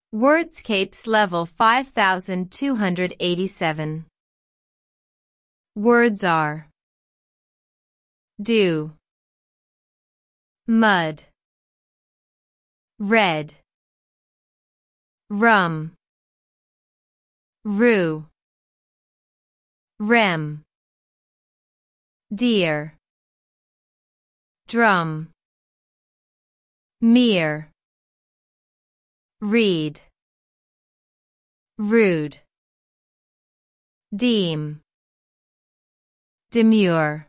Wordscapes level 5287. Words are dew, mud, red, rum, rue, rem, deer, drum, mere, read, rude, deem, demure.